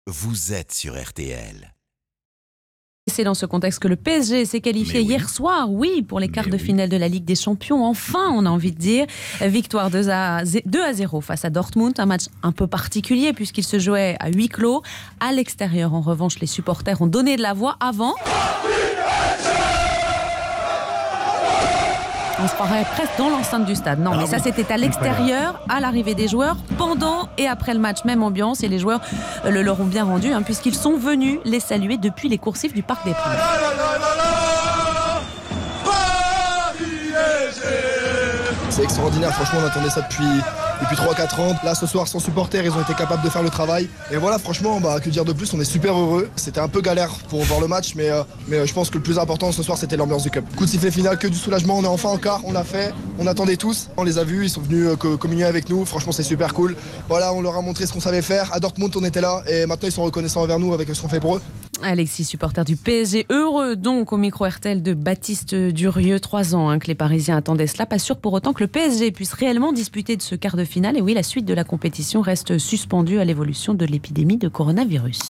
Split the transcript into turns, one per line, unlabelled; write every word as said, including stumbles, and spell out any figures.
vous êtes sur R T L.
C'est dans ce contexte que le P S G s'est qualifié
Mais oui.
hier soir, oui, pour les quarts
Mais
de
oui.
finale de la Ligue des Champions. Enfin, on a envie de dire. Victoire deux à zéro face à Dortmund. Un match un peu particulier puisqu'il se jouait à huis clos. À l'extérieur, en revanche, les supporters ont donné de la voix avant. On se croirait presque dans l'enceinte du stade. Non,
Ah
mais ça,
oui.
c'était à l'extérieur, à l'arrivée des joueurs, pendant et après le match, même ambiance. Et les joueurs euh, le leur ont bien rendu, hein, puisqu'ils sont venus les saluer depuis les coursifs du Parc des Princes.
C'est extraordinaire, franchement on attendait ça depuis, depuis trois quatre ans. Là ce soir sans supporters ils ont été capables de faire le travail. Et voilà franchement bah, que dire de plus, on est super heureux. C'était un peu galère pour voir le match mais, euh, mais je pense que le plus important ce soir c'était l'ambiance du cup. Coup de sifflet final, que du soulagement, on est enfin en quart, on l'a fait, on attendait tous. On les a vus, ils sont venus euh, co- communier avec nous, franchement c'est super cool. Voilà, on leur a montré ce qu'on savait faire. À Dortmund on était là et maintenant ils sont reconnaissants envers nous avec ce qu'on fait pour eux.
Alexis, supporter du P S G, heureux donc au micro R T L de Baptiste Durieux, trois ans hein, que les Parisiens attendaient cela. Pas sûr pour autant que le P S G puisse réellement disputer de ce quart de finale. Et oui, la suite de la compétition reste suspendue à l'évolution de l'épidémie de coronavirus.